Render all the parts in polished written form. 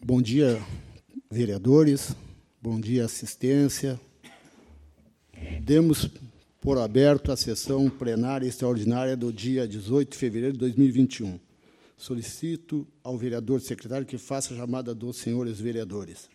Bom dia, vereadores. Bom dia, assistência. Demos por aberto a sessão plenária extraordinária do dia 18 de fevereiro de 2021. Solicito ao vereador secretário que faça a chamada dos senhores vereadores.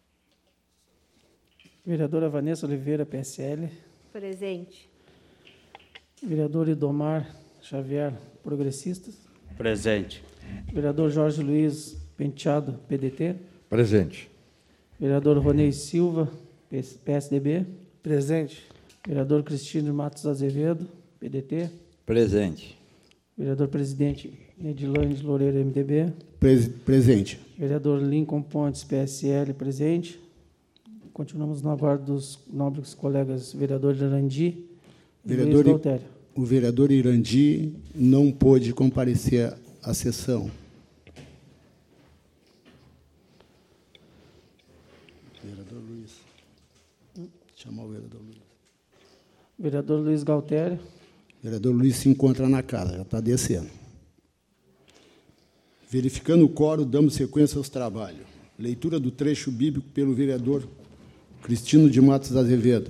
Vereadora Vanessa Oliveira, PSL. Presente. Vereador Idomar Xavier, Progressistas. Presente. Vereador Jorge Luiz Penteado, PDT. Presente. Vereador Ronei Silva, PSDB. Presente. Vereador Cristino Matos Azevedo, PDT. Presente. Vereador Presidente Nedilane Loureiro, MDB. Presente. Vereador Lincoln Pontes, PSL, presente. Continuamos no aguardo dos nobres colegas vereador Irandi e Luiz Galtério. O vereador Irandi não pôde comparecer à sessão. Vereador Luiz. Chamar o vereador Luiz. Vereador Luiz Galtério. Vereador Luiz se encontra na casa, já está descendo. Verificando o quórum, damos sequência aos trabalhos. Leitura do trecho bíblico pelo vereador Cristino de Matos Azevedo.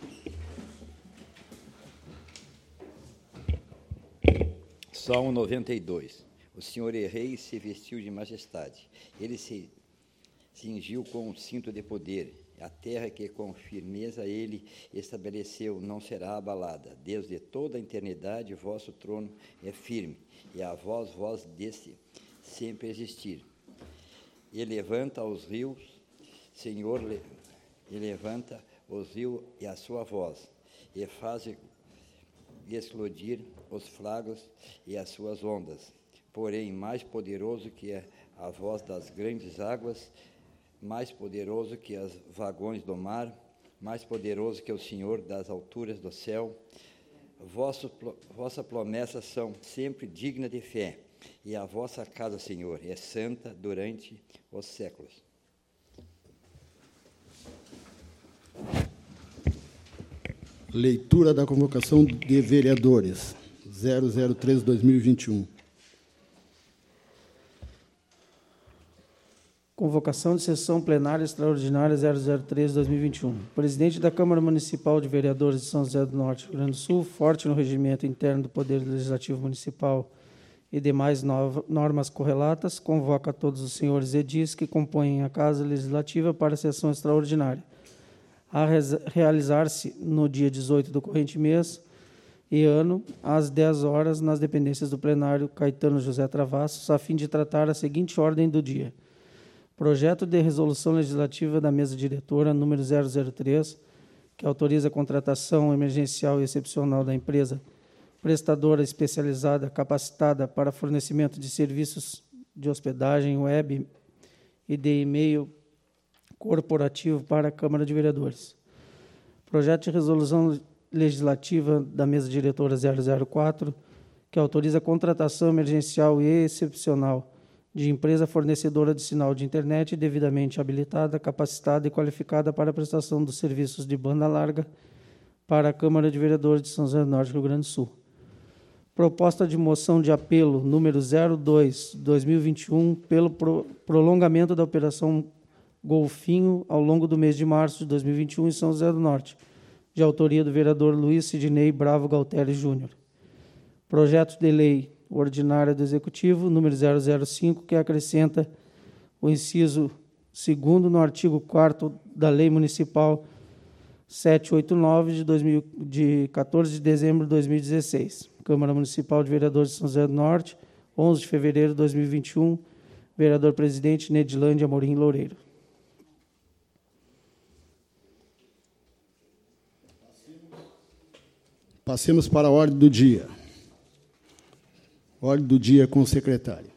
Salmo 92. O Senhor é rei e se vestiu de majestade. Ele se cingiu com um cinto de poder. A terra que com firmeza ele estabeleceu não será abalada. Desde toda a eternidade vosso trono é firme, e a voz deste sempre existir. E levanta os rios, Senhor, e levanta os rios e a sua voz, e faz explodir os flagos e as suas ondas. Porém, mais poderoso que a voz das grandes águas, mais poderoso que os vagões do mar, mais poderoso que o Senhor das alturas do céu. Vossa promessa são sempre digna de fé, e a vossa casa, Senhor, é santa durante os séculos. Leitura da convocação de vereadores 003/2021. Convocação de sessão plenária extraordinária 003/2021. Presidente da Câmara Municipal de Vereadores de São José do Norte, Rio Grande do Sul, forte no regimento interno do Poder Legislativo Municipal e demais normas correlatas, convoca todos os senhores edis que compõem a Casa Legislativa para a sessão extraordinária, a realizar-se no dia 18 do corrente mês e ano, às 10 horas, nas dependências do plenário Caetano José Travassos, a fim de tratar a seguinte ordem do dia. Projeto de resolução legislativa da mesa diretora número 003, que autoriza a contratação emergencial e excepcional da empresa prestadora especializada capacitada para fornecimento de serviços de hospedagem web e de e-mail corporativo para a Câmara de Vereadores. Projeto de resolução legislativa da mesa diretora 004, que autoriza a contratação emergencial e excepcional de empresa fornecedora de sinal de internet devidamente habilitada, capacitada e qualificada para a prestação dos serviços de banda larga para a Câmara de Vereadores de São José do Norte, Rio Grande do Sul. Proposta de moção de apelo número 02/2021 pelo prolongamento da Operação Golfinho ao longo do mês de março de 2021 em São José do Norte, de autoria do vereador Luiz Sidney Bravo Galtério Júnior. Projeto de lei ordinária do Executivo, número 005, que acrescenta o inciso 2º no artigo 4º da Lei Municipal 789, de 14 de dezembro de 2016. Câmara Municipal de Vereadores de São José do Norte, 11 de fevereiro de 2021, vereador-presidente Nedilane Amorim Loureiro. Passemos para a ordem do dia. Ordem do dia com o secretário.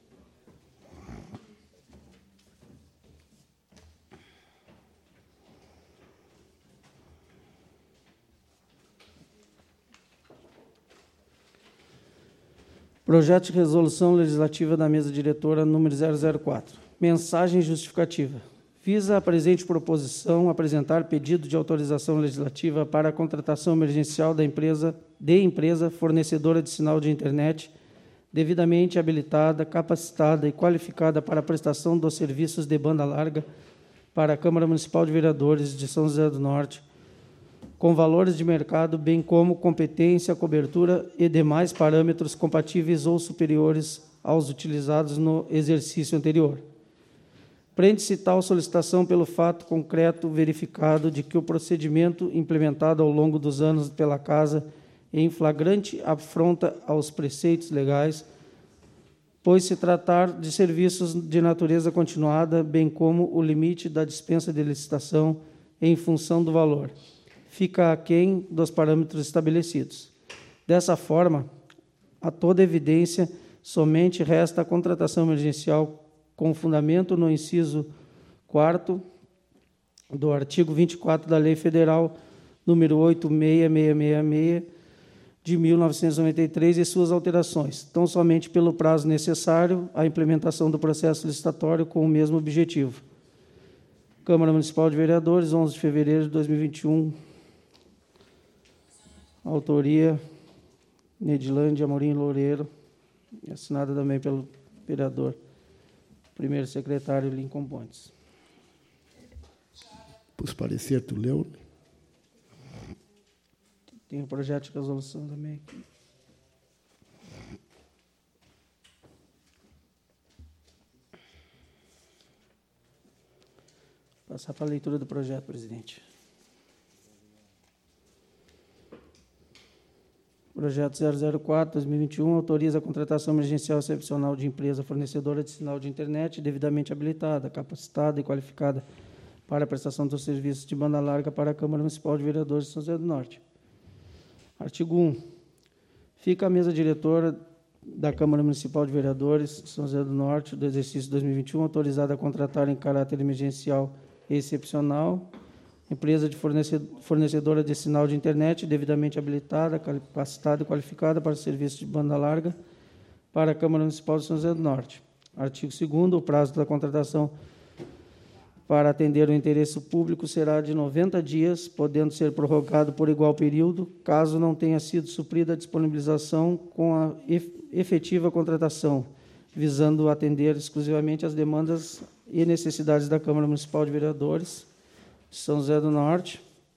Projeto de resolução legislativa da mesa diretora número 004. Mensagem justificativa. Visa a presente proposição apresentar pedido de autorização legislativa para a contratação emergencial da empresa fornecedora de sinal de internet devidamente habilitada, capacitada e qualificada para a prestação dos serviços de banda larga para a Câmara Municipal de Vereadores de São José do Norte, com valores de mercado, bem como competência, cobertura e demais parâmetros compatíveis ou superiores aos utilizados no exercício anterior. Prende-se tal solicitação pelo fato concreto verificado de que o procedimento implementado ao longo dos anos pela Casa em flagrante afronta aos preceitos legais, pois se tratar de serviços de natureza continuada, bem como o limite da dispensa de licitação em função do valor, fica aquém dos parâmetros estabelecidos. Dessa forma, a toda evidência, somente resta a contratação emergencial com fundamento no inciso 4º do artigo 24 da Lei Federal número 86666, de 1993 e suas alterações, tão somente pelo prazo necessário à implementação do processo licitatório com o mesmo objetivo. Câmara Municipal de Vereadores, 11 de fevereiro de 2021. Autoria, Nedilândia Amorim Loureiro, assinada também pelo vereador, primeiro secretário Lincoln Pontes. Por parecer, tu leu? Tem um projeto de resolução também aqui. Passar para a leitura do projeto, presidente. Projeto 004/2021 autoriza a contratação emergencial excepcional de empresa fornecedora de sinal de internet devidamente habilitada, capacitada e qualificada para a prestação dos serviços de banda larga para a Câmara Municipal de Vereadores de São José do Norte. Artigo 1. Fica a mesa diretora da Câmara Municipal de Vereadores de São José do Norte do exercício 2021 autorizada a contratar em caráter emergencial e excepcional empresa de fornecedora de sinal de internet devidamente habilitada, capacitada e qualificada para o serviço de banda larga para a Câmara Municipal de São José do Norte. Artigo 2º. O prazo da contratação para atender o interesse público será de 90 dias, podendo ser prorrogado por igual período, caso não tenha sido suprida a disponibilização com a efetiva contratação, visando atender exclusivamente às demandas e necessidades da Câmara Municipal de Vereadores de São José do Norte.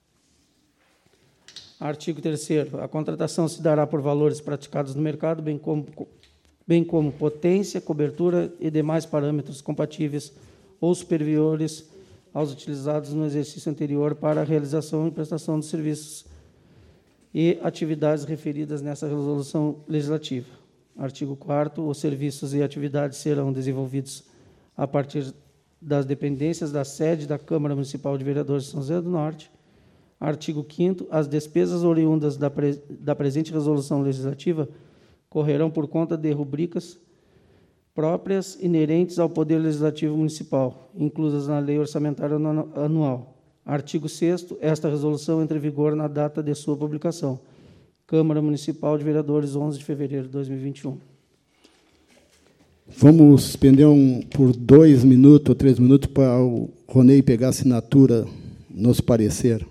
Artigo 3º. A contratação se dará por valores praticados no mercado, bem como potência, cobertura e demais parâmetros compatíveis ou superiores aos utilizados no exercício anterior para a realização e prestação de serviços e atividades referidas nessa resolução legislativa. Artigo 4º. Os serviços e atividades serão desenvolvidos a partir das dependências da sede da Câmara Municipal de Vereadores de São José do Norte. Artigo 5º. As despesas oriundas da presente resolução legislativa correrão por conta de rubricas próprias inerentes ao Poder Legislativo Municipal, inclusas na Lei Orçamentária Anual. Artigo 6º. Esta resolução entra em vigor na data de sua publicação. Câmara Municipal de Vereadores, 11 de fevereiro de 2021. Vamos suspender por 2 minutos ou 3 minutos para o Ronei pegar a assinatura nos parecer.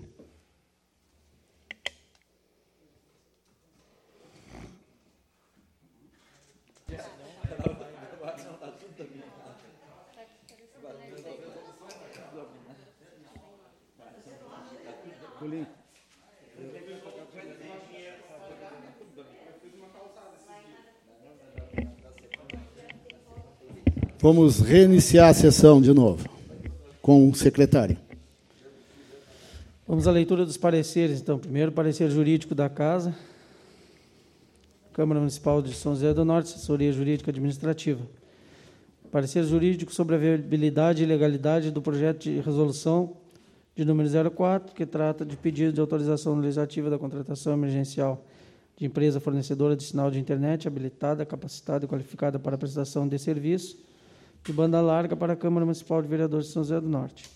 Vamos reiniciar a sessão de novo, com o secretário. Vamos à leitura dos pareceres, então. Primeiro, parecer jurídico da Casa. Câmara Municipal de São José do Norte, Assessoria Jurídica Administrativa. Parecer jurídico sobre a viabilidade e legalidade do projeto de resolução de número 04, que trata de pedido de autorização legislativa da contratação emergencial de empresa fornecedora de sinal de internet habilitada, capacitada e qualificada para a prestação de serviço de banda larga para a Câmara Municipal de Vereadores de São José do Norte.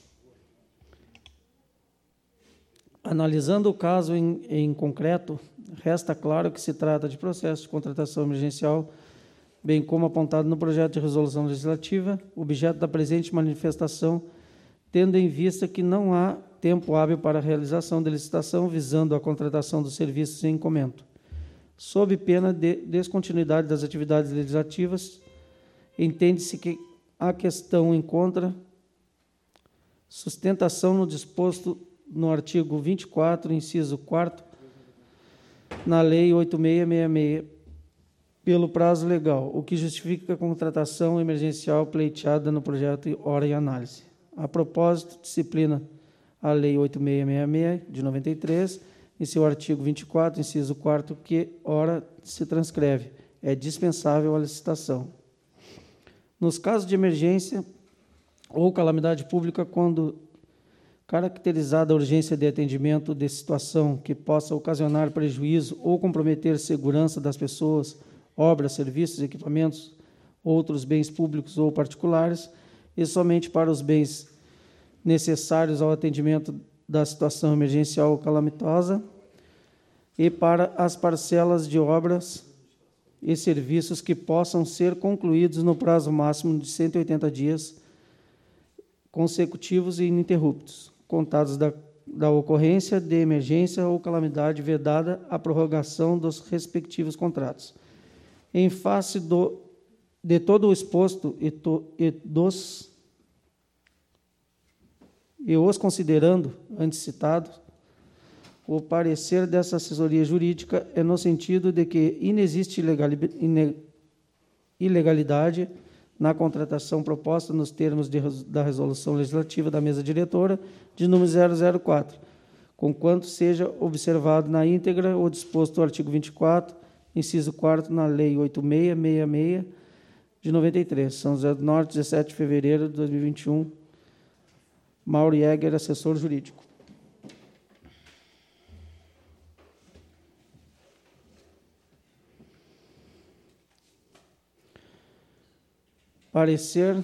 Analisando o caso em concreto, resta claro que se trata de processo de contratação emergencial, bem como apontado no projeto de resolução legislativa, objeto da presente manifestação, tendo em vista que não há tempo hábil para a realização da licitação visando a contratação dos serviços em encomenda. Sob pena de descontinuidade das atividades legislativas, entende-se que a questão encontra sustentação no disposto no artigo 24, inciso 4º, na Lei 8666, pelo prazo legal, o que justifica a contratação emergencial pleiteada no projeto ora em análise. A propósito, disciplina a Lei 8666, de 93, em seu artigo 24, inciso 4º, que ora se transcreve, é dispensável a licitação. Nos casos de emergência ou calamidade pública, quando caracterizada a urgência de atendimento de situação que possa ocasionar prejuízo ou comprometer a segurança das pessoas, obras, serviços, equipamentos, outros bens públicos ou particulares, e somente para os bens necessários ao atendimento da situação emergencial ou calamitosa, e para as parcelas de obras e serviços que possam ser concluídos no prazo máximo de 180 dias consecutivos e ininterruptos, contados da ocorrência de emergência ou calamidade, vedada a prorrogação dos respectivos contratos. Em face de todo o exposto e os considerando antes citados, o parecer dessa assessoria jurídica é no sentido de que inexiste ilegalidade na contratação proposta nos termos da resolução legislativa da mesa diretora de número 004, conquanto seja observado na íntegra o disposto do artigo 24, inciso 4º, na Lei 8666, de 93, São José do Norte, 17 de fevereiro de 2021, Mauro Jäger, assessor jurídico. Parecer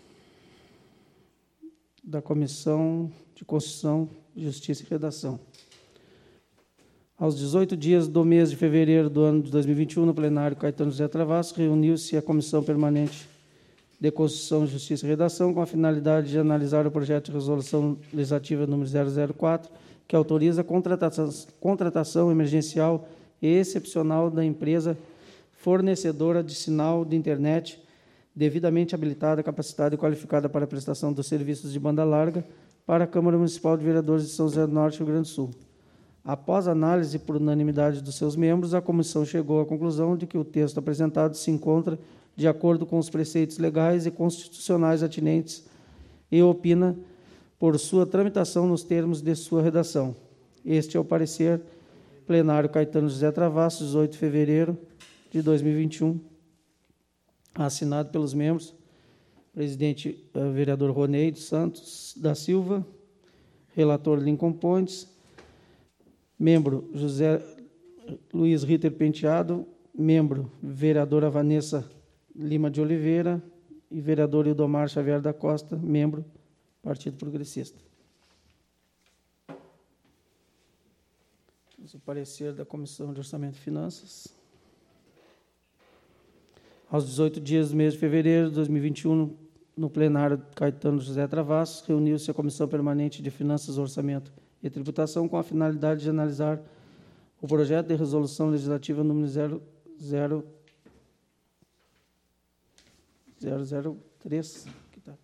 da Comissão de Constituição, Justiça e Redação. Aos 18 dias do mês de fevereiro do ano de 2021, no plenário Caetano José Travassos, reuniu-se a Comissão Permanente de Constituição, Justiça e Redação com a finalidade de analisar o projeto de resolução legislativa número 004, que autoriza a contratação emergencial e excepcional da empresa fornecedora de sinal de internet devidamente habilitada, capacitada e qualificada para a prestação dos serviços de banda larga para a Câmara Municipal de Vereadores de São José do Norte, Rio Grande do Sul. Após análise por unanimidade dos seus membros, a comissão chegou à conclusão de que o texto apresentado se encontra de acordo com os preceitos legais e constitucionais atinentes e opina por sua tramitação nos termos de sua redação. Este é o parecer plenário Caetano José Travassos, 18 de fevereiro de 2021, assinado pelos membros, presidente vereador Ronei dos Santos da Silva, relator Lincoln Pontes, membro José Luiz Ritter Penteado, membro vereadora Vanessa Lima de Oliveira e vereador Ildomar Xavier da Costa, membro Partido Progressista. O parecer da Comissão de Orçamento e Finanças. Aos 18 dias do mês de fevereiro de 2021, no plenário Caetano José Travassos, reuniu-se a Comissão Permanente de Finanças, Orçamento e Tributação com a finalidade de analisar o projeto de resolução legislativa número 003, que tá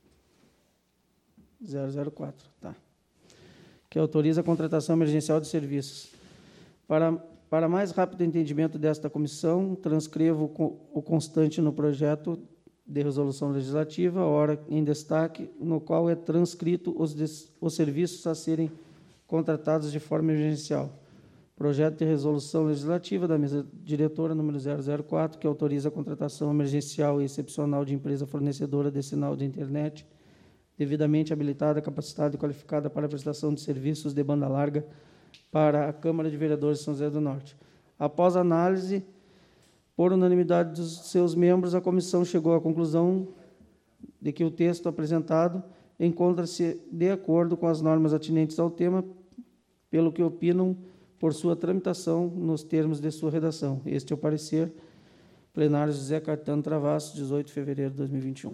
004, tá, que autoriza a contratação emergencial de serviços. Para mais rápido entendimento desta comissão, transcrevo o constante no projeto de resolução legislativa, ora em destaque, no qual é transcrito os serviços a serem contratados de forma emergencial. Projeto de resolução legislativa da mesa diretora número 004, que autoriza a contratação emergencial e excepcional de empresa fornecedora de sinal de internet, devidamente habilitada, capacitada e qualificada para a prestação de serviços de banda larga para a Câmara de Vereadores de São José do Norte. Após análise, por unanimidade dos seus membros, a comissão chegou à conclusão de que o texto apresentado encontra-se de acordo com as normas atinentes ao tema, pelo que opinam por sua tramitação nos termos de sua redação. Este é o parecer plenário José Caetano Travassos, 18 de fevereiro de 2021.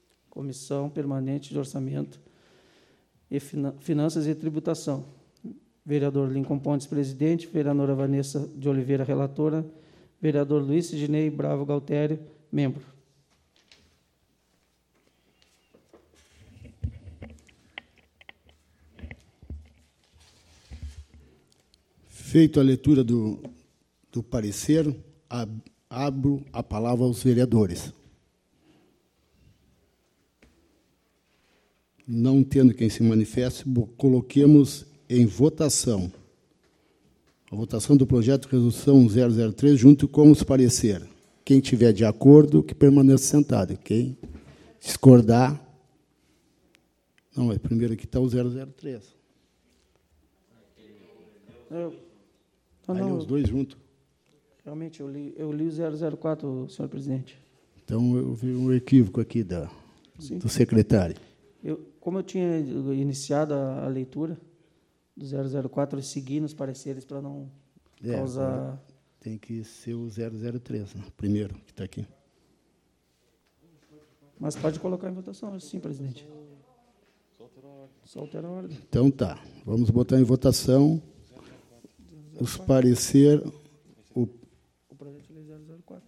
Comissão Permanente de Orçamento e Finanças e Tributação. Vereador Lincoln Pontes, presidente. Vereadora Vanessa de Oliveira, relatora. Vereador Luiz Sidnei Bravo Galtério, membro. Feito a leitura do parecer, abro a palavra aos vereadores. Não tendo quem se manifeste, coloquemos em votação a votação do projeto de resolução 003, junto com os parecer. Quem tiver de acordo, que permaneça sentado. Quem discordar... Não, mas primeiro aqui está o 003. Aí os dois juntos. Realmente, eu li o 004, senhor presidente. Então, eu vi um equívoco aqui do secretário. Como eu tinha iniciado a leitura do 004, eu segui nos pareceres para não causar... Tem que ser o 003, né? Primeiro, que está aqui. Mas pode colocar em votação, sim, presidente. Só alterar a ordem. Então, tá. Vamos botar em votação os parecer... O projeto de lei 004.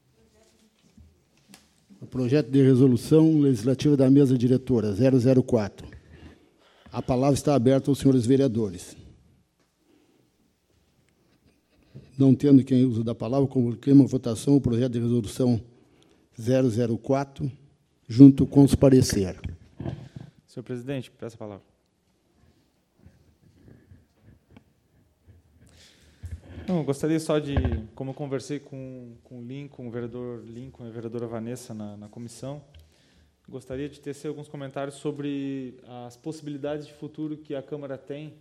O projeto de resolução legislativa da mesa diretora, 004. A palavra está aberta aos senhores vereadores. Não tendo quem uso da palavra, coloquei uma votação o projeto de resolução 004, junto com os parecer. Senhor presidente, peço a palavra. Não, eu gostaria só de, como eu conversei com o vereador Lincoln e a vereadora Vanessa na comissão, gostaria de tecer alguns comentários sobre as possibilidades de futuro que a Câmara tem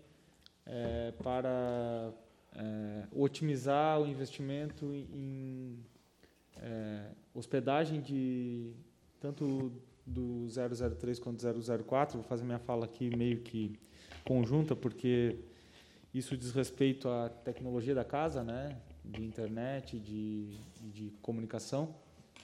para otimizar o investimento em hospedagem tanto do 003 quanto do 004. Vou fazer minha fala aqui meio que conjunta, porque isso diz respeito à tecnologia da casa, né, de internet, de comunicação.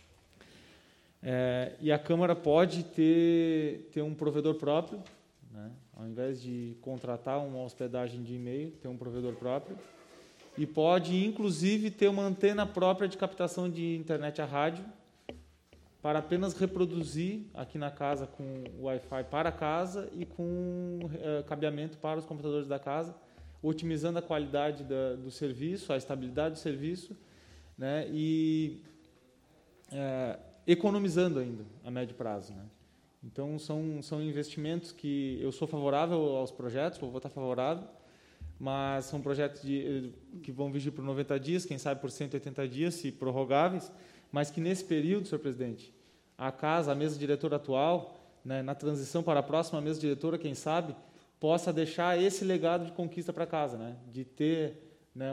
E a Câmara pode ter um provedor próprio, né, ao invés de contratar uma hospedagem de e-mail, ter um provedor próprio. E pode, inclusive, ter uma antena própria de captação de internet a rádio, para apenas reproduzir aqui na casa com Wi-Fi para a casa e com cabeamento para os computadores da casa, otimizando a qualidade do serviço, a estabilidade do serviço, né, e economizando ainda a médio prazo, né. Então, são investimentos que eu sou favorável aos projetos, vou votar favorável, mas são projetos que vão vigir por 90 dias, quem sabe por 180 dias, se prorrogáveis, mas que nesse período, senhor presidente, a mesa diretora atual, né, na transição para a próxima mesa diretora, quem sabe, possa deixar esse legado de conquista para casa, né, de ter, né,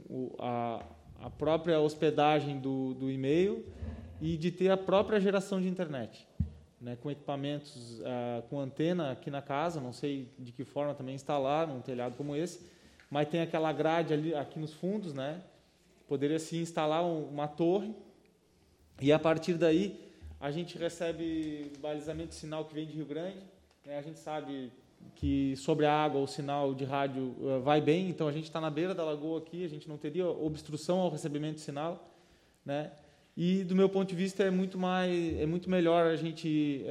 a própria hospedagem do e-mail e de ter a própria geração de internet, né, com equipamentos, com antena aqui na casa, não sei de que forma também instalar num telhado como esse, mas tem aquela grade ali, aqui nos fundos, né, poderia se instalar uma torre e a partir daí a gente recebe balizamento de sinal que vem de Rio Grande, né, a gente sabe que sobre a água o sinal de rádio vai bem, então a gente está na beira da lagoa aqui, a gente não teria obstrução ao recebimento de sinal, né? E do meu ponto de vista é muito melhor a gente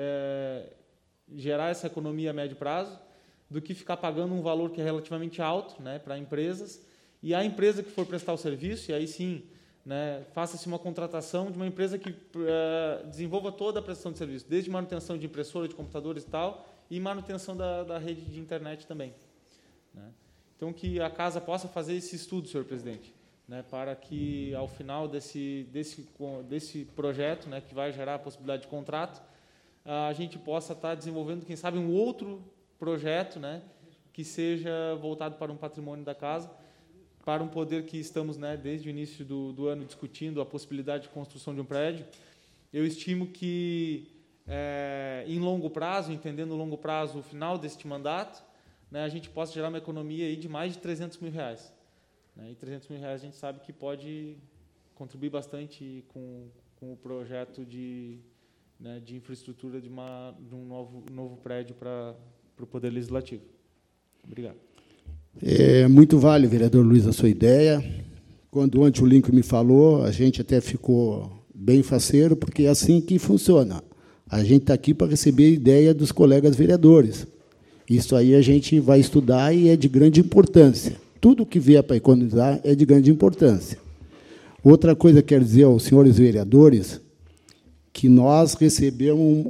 gerar essa economia a médio prazo do que ficar pagando um valor que é relativamente alto, né, para empresas, e a empresa que for prestar o serviço, e aí sim, né, faça-se uma contratação de uma empresa que desenvolva toda a prestação de serviço, desde manutenção de impressora, de computadores e tal, e manutenção da rede de internet também, né? Então, que a casa possa fazer esse estudo, senhor presidente, né, para que, ao final desse projeto, né, que vai gerar a possibilidade de contrato, a gente possa estar desenvolvendo, quem sabe, um outro projeto, né, que seja voltado para um patrimônio da casa, para um poder que estamos, né, desde o início do ano discutindo a possibilidade de construção de um prédio. Eu estimo que, em longo prazo, entendendo longo prazo o final deste mandato, né, a gente possa gerar uma economia aí de mais de R$300 mil. Né, e R$300 mil a gente sabe que pode contribuir bastante com o projeto de infraestrutura de um novo prédio para o Poder Legislativo. Obrigado. É muito vale, vereador Luiz, a sua ideia. Quando ontem o Lincoln me falou, a gente até ficou bem faceiro, porque é assim que funciona. A gente está aqui para receber a ideia dos colegas vereadores. Isso aí a gente vai estudar e é de grande importância. Tudo que vier para economizar é de grande importância. Outra coisa que quero dizer aos senhores vereadores, que nós recebemos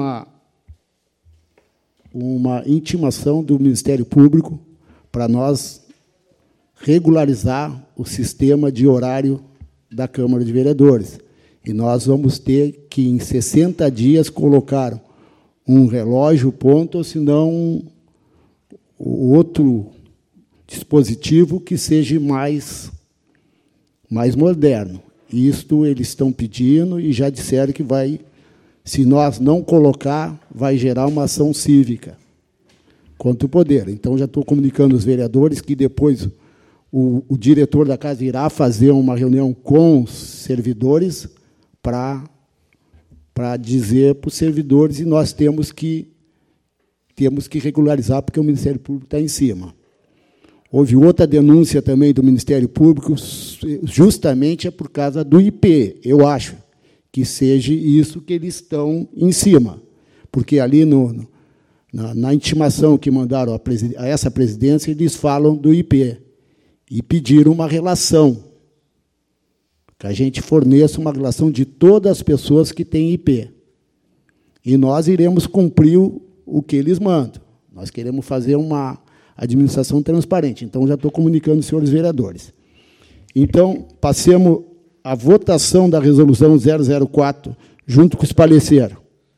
uma intimação do Ministério Público para nós regularizar o sistema de horário da Câmara de Vereadores. E nós vamos ter que, em 60 dias, colocar um relógio ponto, ou senão outro dispositivo que seja mais moderno. Isto eles estão pedindo e já disseram que vai, se nós não colocar, vai gerar uma ação cívica contra o poder. Então, já estou comunicando aos vereadores que depois o diretor da casa irá fazer uma reunião com os servidores para dizer para os servidores, e nós temos que regularizar, porque o Ministério Público está em cima. Houve outra denúncia também do Ministério Público, justamente é por causa do IP. Eu acho que seja isso que eles estão em cima, porque ali na intimação que mandaram a essa presidência, eles falam do IP e pediram uma relação, que a gente forneça uma relação de todas as pessoas que têm IP. E nós iremos cumprir o que eles mandam. Nós queremos fazer uma administração transparente. Então, já estou comunicando aos senhores vereadores. Então, passemos à votação da resolução 004, junto com os pareceres.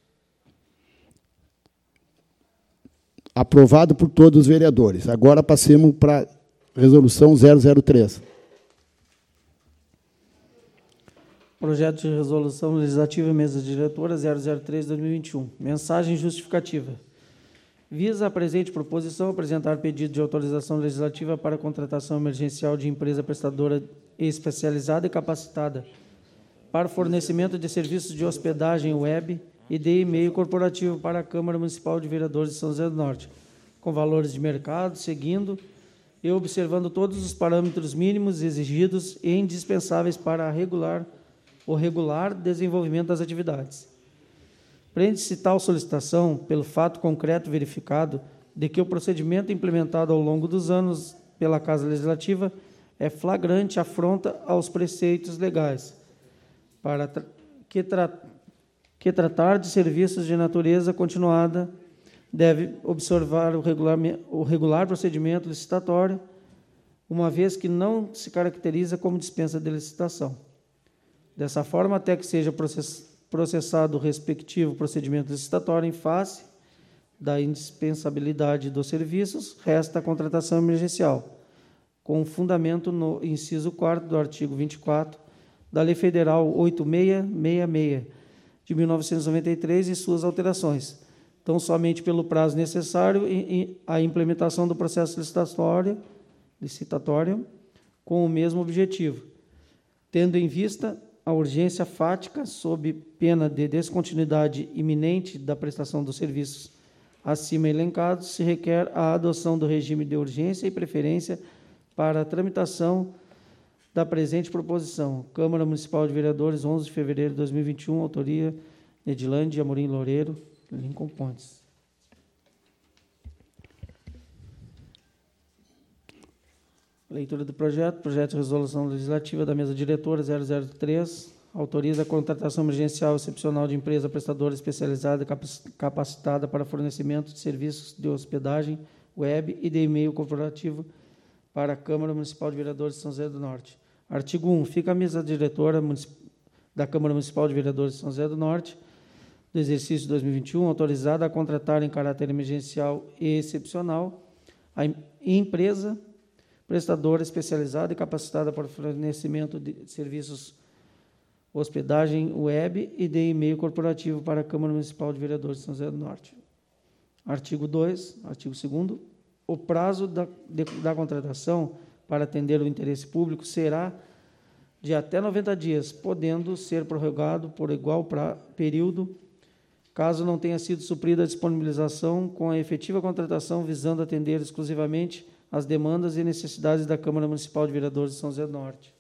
Aprovado por todos os vereadores. Agora, passemos para a resolução 003. Projeto de resolução legislativa, mesa diretora 003/2021. Mensagem justificativa. Visa a presente proposição apresentar pedido de autorização legislativa para contratação emergencial de empresa prestadora especializada e capacitada para fornecimento de serviços de hospedagem web e de e-mail corporativo para a Câmara Municipal de Vereadores de São José do Norte, com valores de mercado, seguindo e observando todos os parâmetros mínimos exigidos e indispensáveis para o regular desenvolvimento das atividades. Prende-se tal solicitação pelo fato concreto verificado de que o procedimento implementado ao longo dos anos pela Casa Legislativa é flagrante afronta aos preceitos legais, para que tratar de serviços de natureza continuada deve observar o regular procedimento licitatório, uma vez que não se caracteriza como dispensa de licitação. Dessa forma, até que seja processado o respectivo procedimento licitatório em face da indispensabilidade dos serviços, resta a contratação emergencial, com fundamento no inciso 4º do artigo 24 da Lei Federal 8666, de 1993, e suas alterações. Então, somente pelo prazo necessário a implementação do processo licitatório com o mesmo objetivo, tendo em vista a urgência fática, sob pena de descontinuidade iminente da prestação dos serviços acima elencados, se requer a adoção do regime de urgência e preferência para a tramitação da presente proposição. Câmara Municipal de Vereadores, 11 de fevereiro de 2021, autoria Edilande Amorim Loureiro, Lincoln Pontes. Leitura do projeto de resolução legislativa da mesa diretora 003, autoriza a contratação emergencial excepcional de empresa prestadora especializada e capacitada para fornecimento de serviços de hospedagem web e de e-mail corporativo para a Câmara Municipal de Vereadores de São José do Norte. Artigo 1. Fica a mesa diretora da Câmara Municipal de Vereadores de São José do Norte, do exercício de 2021, autorizada a contratar em caráter emergencial e excepcional a empresa prestadora especializada e capacitada para fornecimento de serviços hospedagem web e de e-mail corporativo para a Câmara Municipal de Vereadores de São José do Norte. Artigo 2, artigo 2º, o prazo da contratação para atender o interesse público será de até 90 dias, podendo ser prorrogado por igual período, caso não tenha sido suprida a disponibilização com a efetiva contratação, visando atender exclusivamente às demandas e necessidades da Câmara Municipal de Vereadores de São José do Norte.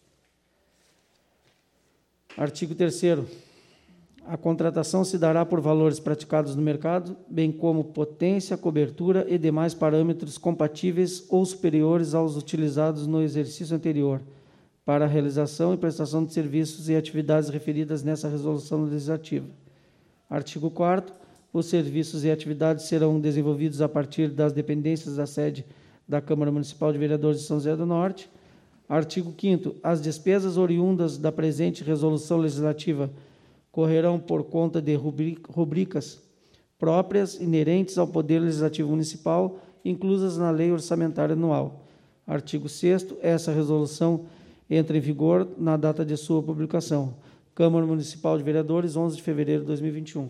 Artigo 3º. A contratação se dará por valores praticados no mercado, bem como potência, cobertura e demais parâmetros compatíveis ou superiores aos utilizados no exercício anterior, para a realização e prestação de serviços e atividades referidas nessa resolução legislativa. Artigo 4º. Os serviços e atividades serão desenvolvidos a partir das dependências da sede da Câmara Municipal de Vereadores de São José do Norte. Artigo 5º. As despesas oriundas da presente resolução legislativa correrão por conta de rubricas próprias inerentes ao Poder Legislativo Municipal, inclusas na Lei Orçamentária Anual. Artigo 6º. Essa resolução entra em vigor na data de sua publicação. Câmara Municipal de Vereadores, 11 de fevereiro de 2021.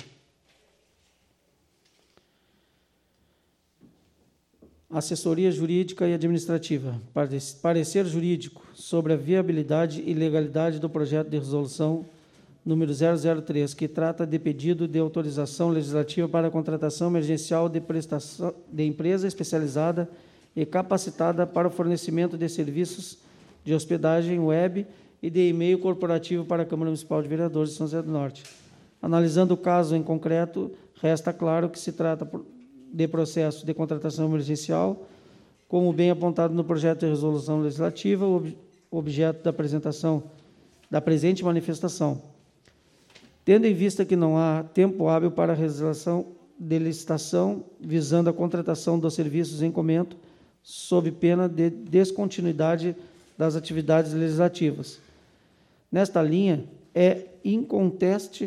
Assessoria Jurídica e Administrativa. Parecer jurídico sobre a viabilidade e legalidade do projeto de resolução número 003, que trata de pedido de autorização legislativa para a contratação emergencial de empresa especializada e capacitada para o fornecimento de serviços de hospedagem web e de e-mail corporativo para a Câmara Municipal de Vereadores de São José do Norte. Analisando o caso em concreto, resta claro que se trata de processo de contratação emergencial, como bem apontado no projeto de resolução legislativa, o objeto da presente manifestação. Tendo em vista que não há tempo hábil para a realização de licitação visando a contratação dos serviços em comento, sob pena de descontinuidade das atividades legislativas. Nesta linha, é inconteste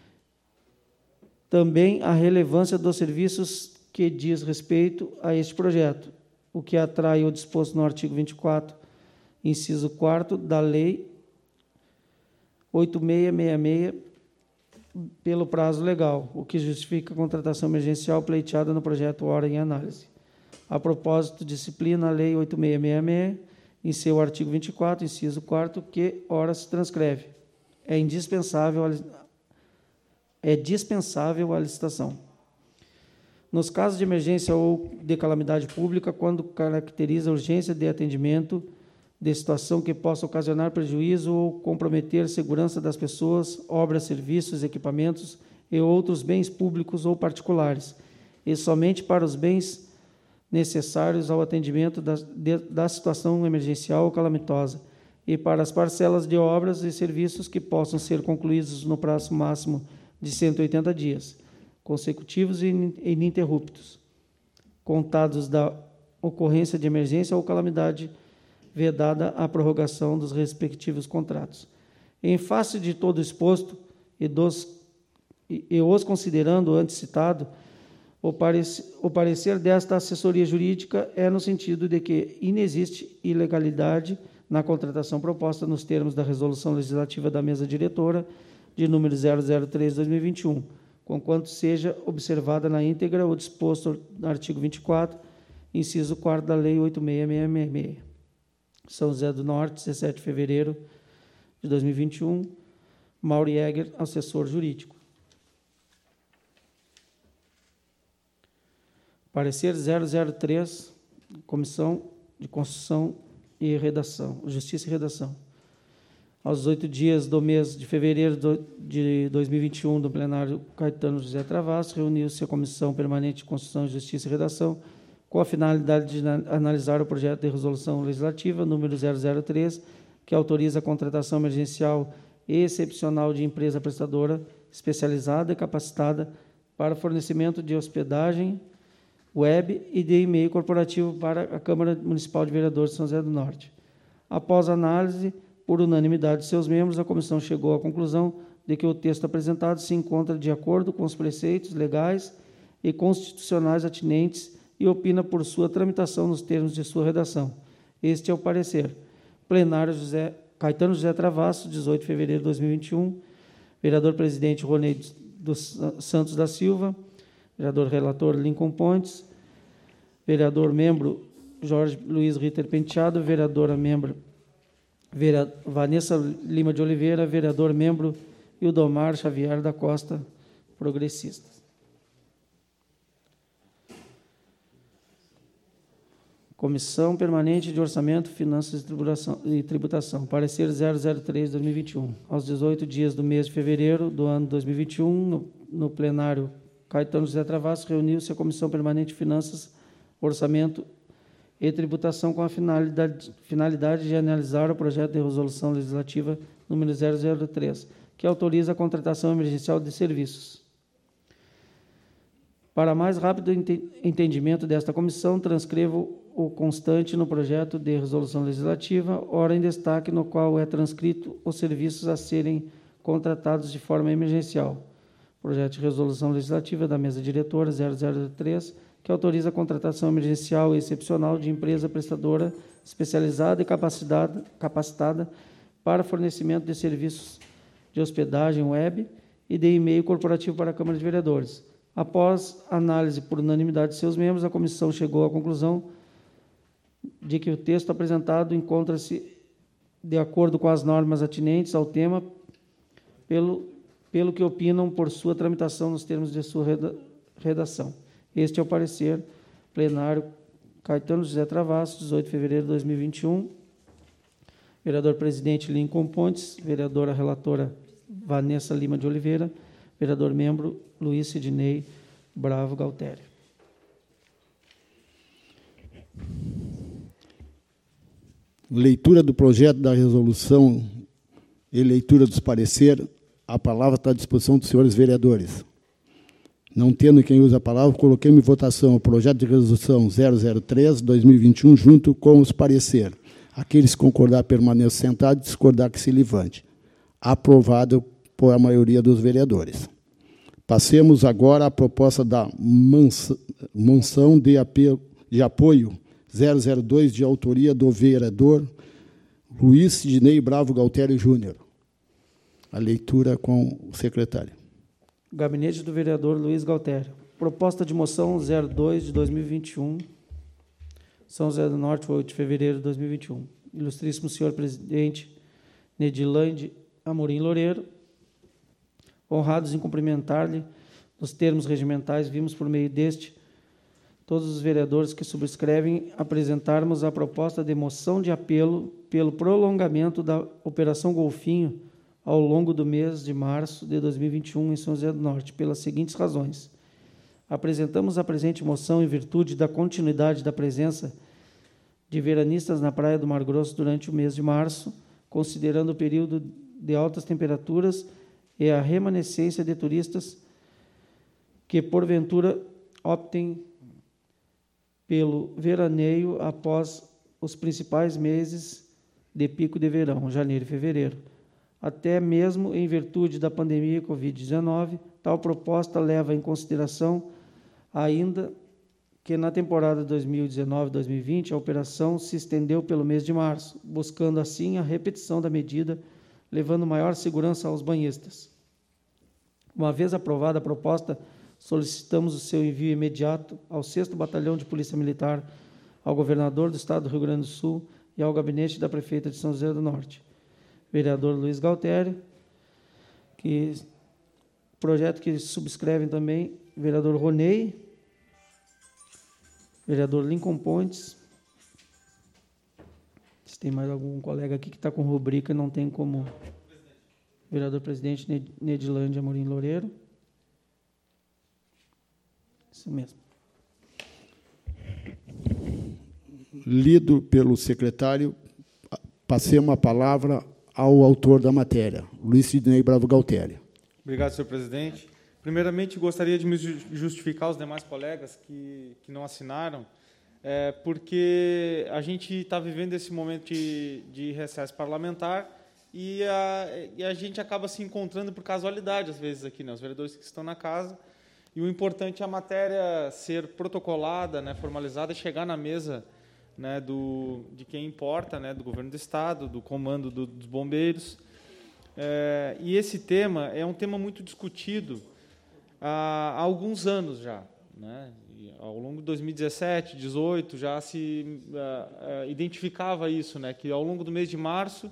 também a relevância dos serviços que diz respeito a este projeto, o que atrai o disposto no artigo 24, inciso 4º da Lei 8666, pelo prazo legal, o que justifica a contratação emergencial pleiteada no projeto ora em análise. A propósito, disciplina a Lei 8666, em seu artigo 24, inciso 4º, que ora se transcreve. É dispensável a licitação. Nos casos de emergência ou de calamidade pública, quando caracteriza a urgência de atendimento de situação que possa ocasionar prejuízo ou comprometer a segurança das pessoas, obras, serviços, equipamentos e outros bens públicos ou particulares, e somente para os bens necessários ao atendimento da situação emergencial ou calamitosa, e para as parcelas de obras e serviços que possam ser concluídos no prazo máximo de 180 dias, consecutivos e ininterruptos, contados da ocorrência de emergência ou calamidade, vedada a prorrogação dos respectivos contratos. Em face de todo exposto e os considerando antes citado, o parecer desta assessoria jurídica é no sentido de que inexiste ilegalidade na contratação proposta nos termos da resolução legislativa da mesa diretora de número 003/2021, conquanto seja observada na íntegra o disposto no artigo 24, inciso 4º da Lei 8666. São José do Norte, 17 de fevereiro de 2021, Mauro Jäger, assessor jurídico. Parecer 003, Comissão de Constituição e Redação, Justiça e Redação. Aos 8 dias do mês de fevereiro de 2021, do plenário Caetano José Travasso, reuniu-se a Comissão Permanente de Constituição, Justiça e Redação, com a finalidade de analisar o projeto de resolução legislativa número 003, que autoriza a contratação emergencial e excepcional de empresa prestadora especializada e capacitada para fornecimento de hospedagem web e de e-mail corporativo para a Câmara Municipal de Vereadores de São José do Norte. Após análise, por unanimidade de seus membros, a comissão chegou à conclusão de que o texto apresentado se encontra de acordo com os preceitos legais e constitucionais atinentes e opina por sua tramitação nos termos de sua redação. Este é o parecer. Plenário Caetano José Travasso, 18 de fevereiro de 2021. Vereador-presidente Ronei dos Santos da Silva. Vereador-relator Lincoln Pontes. Vereador-membro Jorge Luiz Ritter Penteado. Vereadora-membro Vanessa Lima de Oliveira. Vereador-membro Ildomar Xavier da Costa, progressistas. Comissão Permanente de Orçamento, Finanças e Tributação. Parecer 003/2021. Aos 18 dias do mês de fevereiro do ano 2021, no plenário Caetano José Travassos, reuniu-se a Comissão Permanente de Finanças, Orçamento e Tributação com a finalidade de analisar o projeto de resolução legislativa número 003, que autoriza a contratação emergencial de serviços. Para mais rápido entendimento desta comissão, transcrevo o constante no projeto de resolução legislativa, ora em destaque, no qual é transcrito os serviços a serem contratados de forma emergencial. Projeto de resolução legislativa da mesa diretora 003, que autoriza a contratação emergencial e excepcional de empresa prestadora especializada e capacitada para fornecimento de serviços de hospedagem web e de e-mail corporativo para a Câmara de Vereadores. Após análise por unanimidade de seus membros, a comissão chegou à conclusão de que o texto apresentado encontra-se de acordo com as normas atinentes ao tema, pelo que opinam por sua tramitação nos termos de sua redação. Este é o parecer plenário Caetano José Travassos, 18 de fevereiro de 2021. Vereador presidente Lincoln Pontes, vereadora relatora Vanessa Lima de Oliveira, vereador membro Luiz Sidney Bravo Galtério. Leitura do projeto da resolução e leitura dos pareceres. A palavra está à disposição dos senhores vereadores. Não tendo quem usa a palavra, coloquei em votação o projeto de resolução 003/2021, junto com os pareceres. Aqueles que concordar permaneçam sentados, discordar que se levante. Aprovado por a maioria dos vereadores. Passemos agora à proposta da moção de apoio 002, de autoria do vereador Luiz Sidney Bravo Galtério Júnior. A leitura com o secretário. Gabinete do vereador Luiz Galtério. Proposta de moção 02 de 2021, São José do Norte, 8 de fevereiro de 2021. Ilustríssimo senhor presidente Nedilande Amorim Loureiro, honrados em cumprimentar-lhe nos termos regimentais, vimos por meio deste todos os vereadores que subscrevem apresentarmos a proposta de moção de apelo pelo prolongamento da Operação Golfinho ao longo do mês de março de 2021 em São José do Norte, pelas seguintes razões. Apresentamos a presente moção em virtude da continuidade da presença de veranistas na Praia do Mar Grosso durante o mês de março, considerando o período de altas temperaturas e a remanescência de turistas que, porventura, optem pelo veraneio após os principais meses de pico de verão, janeiro e fevereiro. Até mesmo em virtude da pandemia Covid-19, tal proposta leva em consideração ainda que na temporada 2019-2020 a operação se estendeu pelo mês de março, buscando assim a repetição da medida, levando maior segurança aos banhistas. Uma vez aprovada a proposta, solicitamos o seu envio imediato ao 6º Batalhão de Polícia Militar, ao governador do Estado do Rio Grande do Sul e ao gabinete da prefeita de São José do Norte. Vereador Luiz Galtério, projeto que subscrevem também vereador Ronei, vereador Lincoln Pontes. Se tem mais algum colega aqui que está com rubrica, não tem como. Vereador presidente Nedilande Amorim Loureiro. Isso mesmo. Lido pelo secretário, passemos a palavra ao autor da matéria, Luiz Sidney Bravo Galtério. Obrigado, senhor presidente. Primeiramente, gostaria de me justificar aos demais colegas que não assinaram, porque a gente está vivendo esse momento de recesso parlamentar e a gente acaba se encontrando por casualidade, às vezes, aqui, né, os vereadores que estão na casa, e o importante é a matéria ser protocolada, né, formalizada, e chegar na mesa, né, de quem importa, né, do governo do Estado, do comando dos bombeiros. E esse tema é um tema muito discutido há alguns anos já, né? E ao longo de 2017, 2018, já se identificava isso, né, que ao longo do mês de março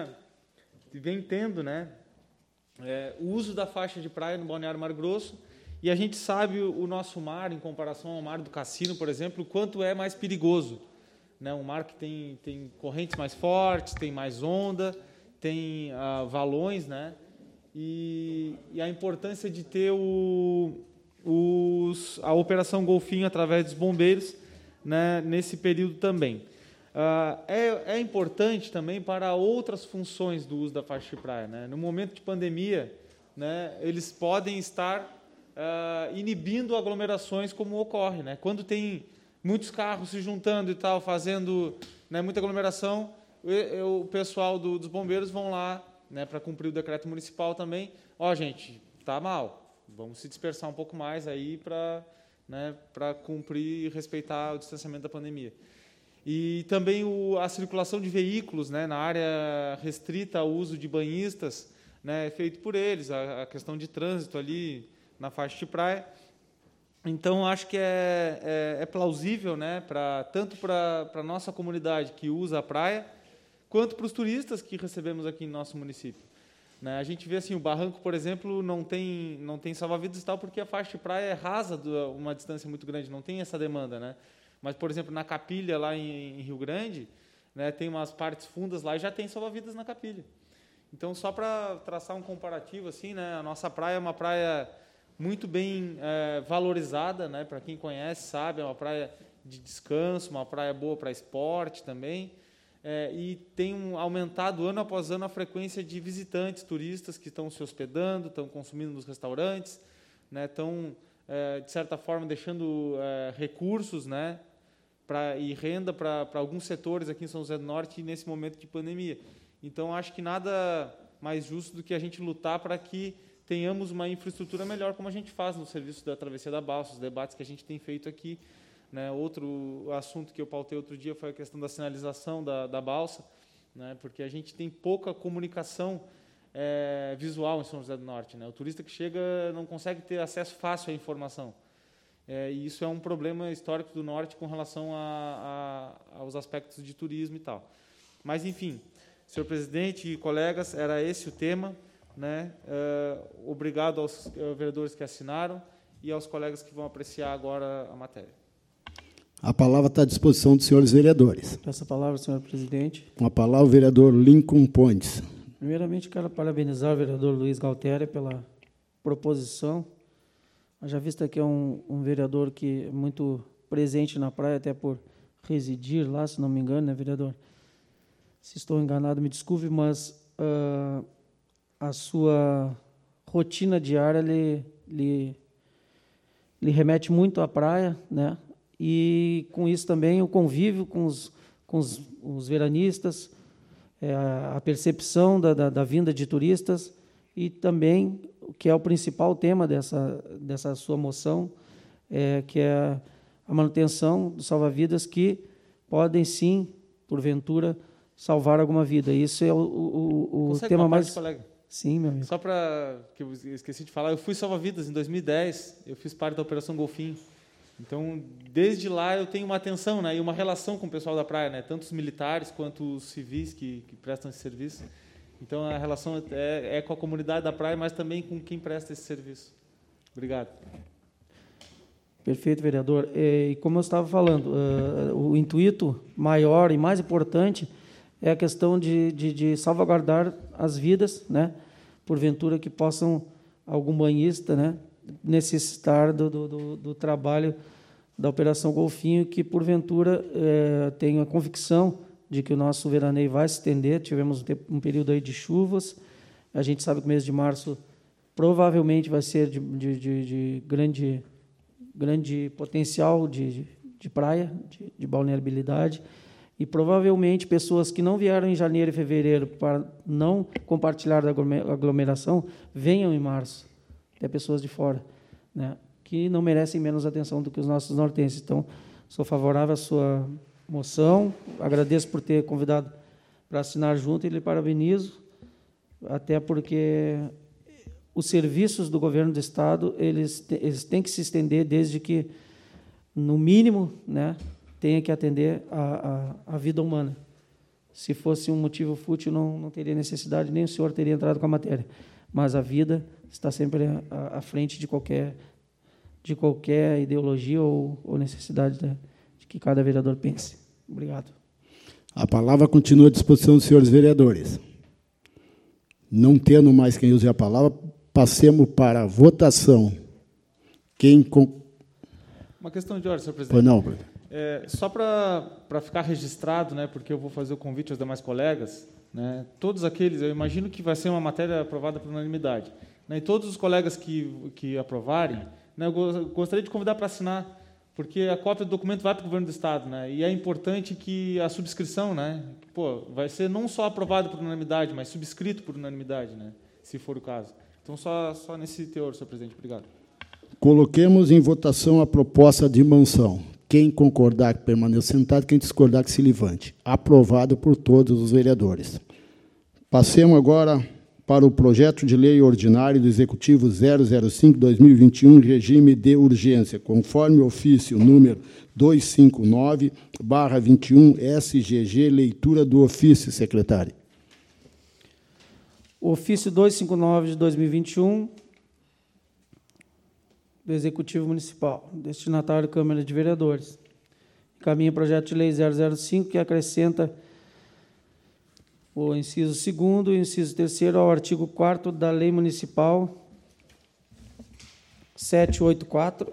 vem tendo, né, o uso da faixa de praia no Balneário Mar Grosso, E a gente sabe o nosso mar, em comparação ao mar do cassino, por exemplo, o quanto é mais perigoso. Né? Um mar que tem correntes mais fortes, tem mais onda, tem valões, né? E a importância de ter a Operação Golfinho através dos bombeiros, né, nesse período também. É importante também para outras funções do uso da faixa de praia. Né? No momento de pandemia, né, eles podem estar inibindo aglomerações como ocorre. Né? Quando tem muitos carros se juntando e tal, fazendo, né, muita aglomeração, o pessoal dos bombeiros vão lá, né, para cumprir o decreto municipal também. Gente, tá mal, vamos se dispersar um pouco mais aí para, né, para cumprir e respeitar o distanciamento da pandemia. E também a circulação de veículos, né, na área restrita ao uso de banhistas, né, é feito por eles, a questão de trânsito ali na faixa de praia. Então, acho que é plausível, né, tanto para a nossa comunidade que usa a praia, quanto para os turistas que recebemos aqui no nosso município. Né, a gente vê assim, o barranco, por exemplo, não tem salva-vidas e tal, porque a faixa de praia é rasa, uma distância muito grande, não tem essa demanda. Né? Mas, por exemplo, na Capilha, lá em Rio Grande, né, tem umas partes fundas lá e já tem salva-vidas na Capilha. Então, só para traçar um comparativo, assim, né, a nossa praia é uma praia muito bem valorizada, né, para quem conhece, sabe, é uma praia de descanso, uma praia boa para esporte também. E tem aumentado ano após ano a frequência de visitantes, turistas que estão se hospedando, estão consumindo nos restaurantes, né, estão, de certa forma, deixando recursos, né, e renda para alguns setores aqui em São José do Norte nesse momento de pandemia. Então, acho que nada mais justo do que a gente lutar para que tenhamos uma infraestrutura melhor, como a gente faz no serviço da Travessia da Balsa, os debates que a gente tem feito aqui. Né? Outro assunto que eu pautei outro dia foi a questão da sinalização da balsa, né? Porque a gente tem pouca comunicação visual em São José do Norte. Né? O turista que chega não consegue ter acesso fácil à informação. E isso é um problema histórico do Norte com relação aos aspectos de turismo e tal. Mas, enfim, senhor presidente e colegas, era esse o tema. Né? Obrigado aos vereadores que assinaram e aos colegas que vão apreciar agora a matéria. A palavra está à disposição dos senhores vereadores. Peço a palavra, senhor presidente. Com a palavra, o vereador Lincoln Pontes. Primeiramente, quero parabenizar o vereador Luiz Galtéria pela proposição. Já visto que é um vereador que é muito presente na praia, até por residir lá, se não me engano, né, vereador? Se estou enganado, me desculpe, mas a sua rotina diária lhe remete muito à praia, né? E, com isso, também o convívio com os veranistas, a percepção da vinda de turistas e também, o que é o principal tema dessa sua moção, que é a manutenção dos salva-vidas que podem, sim, porventura, salvar alguma vida. Isso é o tema mais... Colega? Sim, meu amigo. Só para que eu esqueci de falar, eu fui salva-vidas em 2010, eu fiz parte da Operação Golfinho. Então, desde lá eu tenho uma atenção, né, e uma relação com o pessoal da praia, né, tanto os militares quanto os civis que prestam esse serviço. Então, a relação é com a comunidade da praia, mas também com quem presta esse serviço. Obrigado. Perfeito, vereador. E como eu estava falando, o intuito maior e mais importante é a questão de salvaguardar as vidas, né, porventura que possam algum banhista, né, necessitar do trabalho da Operação Golfinho, que, porventura, tenho a convicção de que o nosso veraneio vai se estender. Tivemos um período aí de chuvas, a gente sabe que o mês de março provavelmente vai ser de grande potencial de praia, de balneabilidade, e provavelmente pessoas que não vieram em janeiro e fevereiro para não compartilhar da aglomeração venham em março, até pessoas de fora, né, que não merecem menos atenção do que os nossos nortenses. Então, sou favorável à sua moção, agradeço por ter convidado para assinar junto e lhe parabenizo, até porque os serviços do governo do Estado, eles têm que se estender desde que, no mínimo, né, tenha que atender a vida humana. Se fosse um motivo fútil, não teria necessidade, nem o senhor teria entrado com a matéria. Mas a vida está sempre à frente de qualquer de qualquer ideologia ou necessidade de que cada vereador pense. Obrigado. A palavra continua à disposição dos senhores vereadores. Não tendo mais quem use a palavra, passemos para a votação. Uma questão de ordem, senhor presidente. Pois não, presidente. Só para ficar registrado, né, porque eu vou fazer o convite aos demais colegas, né, todos aqueles, eu imagino que vai ser uma matéria aprovada por unanimidade, né, e todos os colegas que aprovarem, né, eu gostaria de convidar para assinar, porque a cópia do documento vai para o governo do Estado, né, e é importante que a subscrição, né, vai ser não só aprovado por unanimidade, mas subscrito por unanimidade, né, se for o caso. Então, só nesse teor, senhor presidente. Obrigado. Coloquemos em votação a proposta de mansão. Quem concordar que permaneça sentado, quem discordar que se levante. Aprovado por todos os vereadores. Passemos agora para o projeto de lei ordinário do Executivo 005/2021, regime de urgência, conforme ofício número 259/21 SGG, leitura do ofício, secretário. O ofício 259 de 2021 do Executivo Municipal, destinatário Câmara de Vereadores. Encaminha projeto de lei 005, que acrescenta o inciso 2º e o inciso 3º ao artigo 4º da Lei Municipal 784,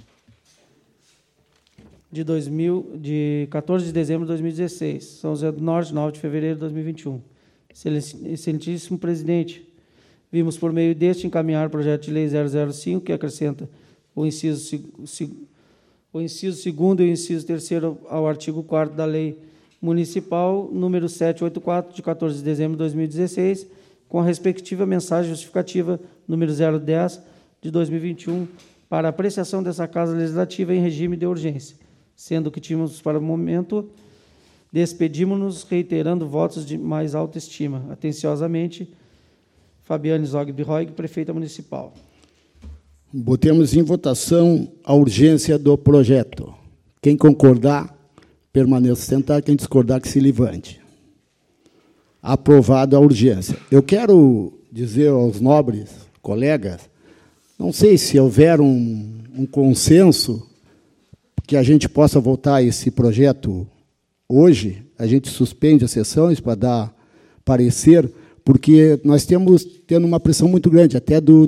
de 14 de dezembro de 2016, São José do Norte, 9 de fevereiro de 2021. Excelentíssimo presidente, vimos por meio deste encaminhar o projeto de lei 005, que acrescenta o inciso 2º e o inciso 3º ao artigo 4º da Lei Municipal número 784, de 14 de dezembro de 2016, com a respectiva mensagem justificativa número 010 de 2021, para apreciação dessa Casa Legislativa em regime de urgência, sendo que tínhamos, para o momento, despedimos-nos reiterando votos de mais alta estima. Atenciosamente, Fabiane Zogby-Roig, prefeita municipal. Botemos em votação a urgência do projeto. Quem concordar, permaneça sentado. Quem discordar, que se levante. Aprovado a urgência. Eu quero dizer aos nobres colegas, não sei se houver um consenso que a gente possa votar esse projeto hoje, a gente suspende as sessões para dar parecer, porque nós temos tendo uma pressão muito grande, até do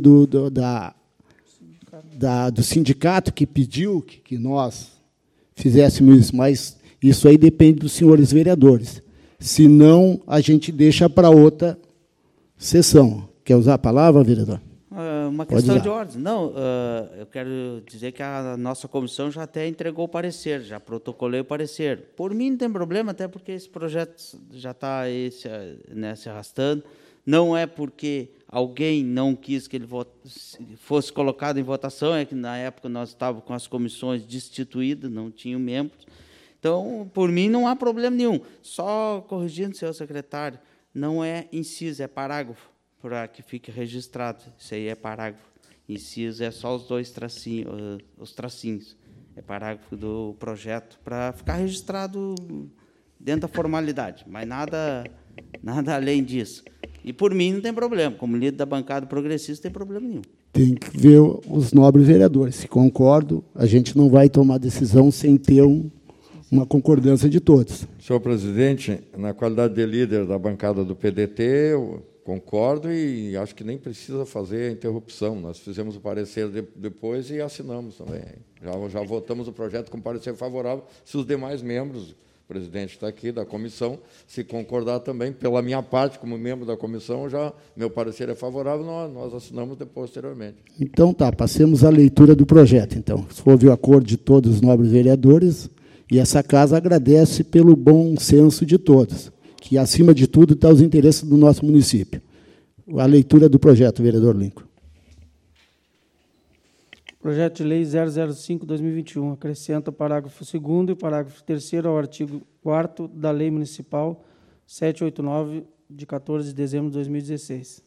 sindicato que pediu que nós fizéssemos isso, mas isso aí depende dos senhores vereadores. Senão, a gente deixa para outra sessão. Quer usar a palavra, vereador? Uma questão de ordem. Não, eu quero dizer que a nossa comissão já até entregou o parecer, já protocolei o parecer. Por mim não tem problema, até porque esse projeto já está se arrastando. Não é porque alguém não quis que ele fosse colocado em votação, é que na época nós estávamos com as comissões destituídas, não tinham membros. Então, por mim, não há problema nenhum. Só corrigindo, senhor secretário, não é inciso, é parágrafo, para que fique registrado. Isso aí é parágrafo. Inciso é só os dois tracinhos, os tracinhos. É parágrafo do projeto, para ficar registrado dentro da formalidade, mas nada além disso. E, por mim, não tem problema. Como líder da bancada progressista, não tem problema nenhum. Tem que ver os nobres vereadores. Se concordo, a gente não vai tomar decisão sem ter uma concordância de todos. Senhor presidente, na qualidade de líder da bancada do PDT, eu concordo e acho que nem precisa fazer a interrupção. Nós fizemos o parecer depois e assinamos também. Já votamos o projeto com parecer favorável. Se os demais membros, o presidente está aqui, da comissão, se concordar também, pela minha parte, como membro da comissão, já meu parecer é favorável, nós assinamos depois, posteriormente. Então, passemos à leitura do projeto. Então, se houve o acordo de todos os nobres vereadores, e essa casa agradece pelo bom senso de todos, que, acima de tudo, está os interesses do nosso município. A leitura do projeto, vereador Lincoln. Projeto de lei 005/2021, acrescenta o parágrafo 2º e o parágrafo 3º ao artigo 4º da Lei Municipal 789, de 14 de dezembro de 2016.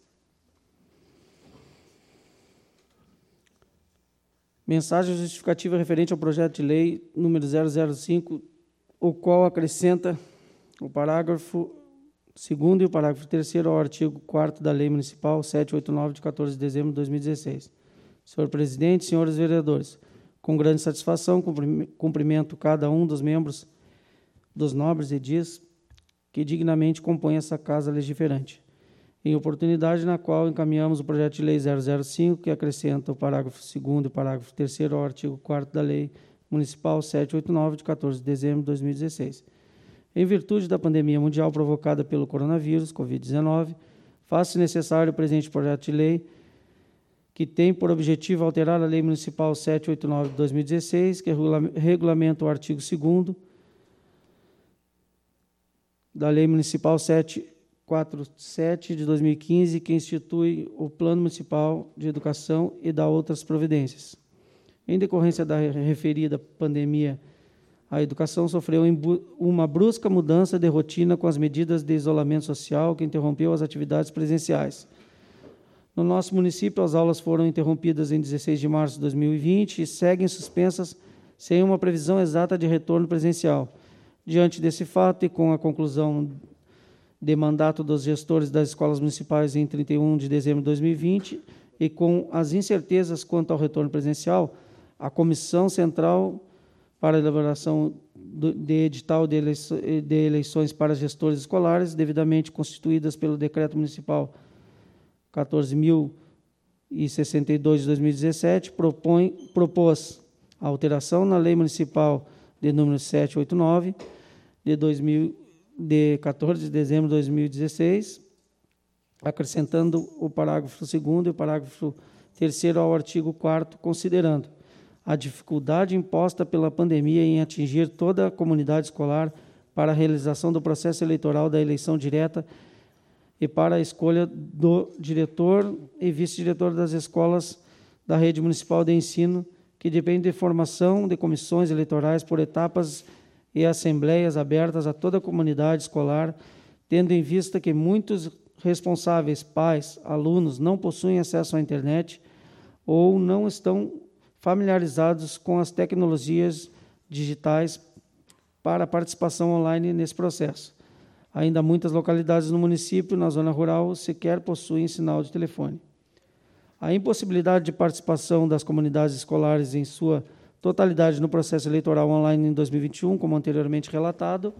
Mensagem justificativa referente ao projeto de lei número 005, o qual acrescenta o parágrafo 2º e o parágrafo 3º ao artigo 4º da Lei Municipal 789, de 14 de dezembro de 2016. Senhor presidente, senhores vereadores, com grande satisfação cumprimento cada um dos membros dos nobres edis que dignamente compõem essa Casa Legiferante, em oportunidade na qual encaminhamos o projeto de lei 005, que acrescenta o parágrafo 2º e o parágrafo 3º ao artigo 4º da Lei Municipal 789, de 14 de dezembro de 2016. Em virtude da pandemia mundial provocada pelo coronavírus, Covid-19, faz-se necessário o presente projeto de lei, que tem por objetivo alterar a Lei Municipal 789 de 2016, que regulamenta o artigo 2º da Lei Municipal 747 de 2015, que institui o Plano Municipal de Educação e dá outras providências. Em decorrência da referida pandemia, a educação sofreu uma brusca mudança de rotina com as medidas de isolamento social que interrompeu as atividades presenciais. No nosso município, as aulas foram interrompidas em 16 de março de 2020 e seguem suspensas sem uma previsão exata de retorno presencial. Diante desse fato e com a conclusão de mandato dos gestores das escolas municipais em 31 de dezembro de 2020 e com as incertezas quanto ao retorno presencial, a Comissão Central para a elaboração de edital de eleições para gestores escolares, devidamente constituídas pelo Decreto Municipal 14.062 de 2017, propôs a alteração na Lei Municipal de número 789, de 14 de dezembro de 2016, acrescentando o parágrafo 2º e o parágrafo 3º ao artigo 4º, considerando a dificuldade imposta pela pandemia em atingir toda a comunidade escolar para a realização do processo eleitoral da eleição direta e para a escolha do diretor e vice-diretor das escolas da rede municipal de ensino, que depende de formação de comissões eleitorais por etapas e assembleias abertas a toda a comunidade escolar, tendo em vista que muitos responsáveis, pais, alunos, não possuem acesso à internet ou não estão familiarizados com as tecnologias digitais para a participação online nesse processo. Ainda muitas localidades no município, na zona rural, sequer possuem sinal de telefone. A impossibilidade de participação das comunidades escolares em sua totalidade no processo eleitoral online em 2021, como anteriormente relatado,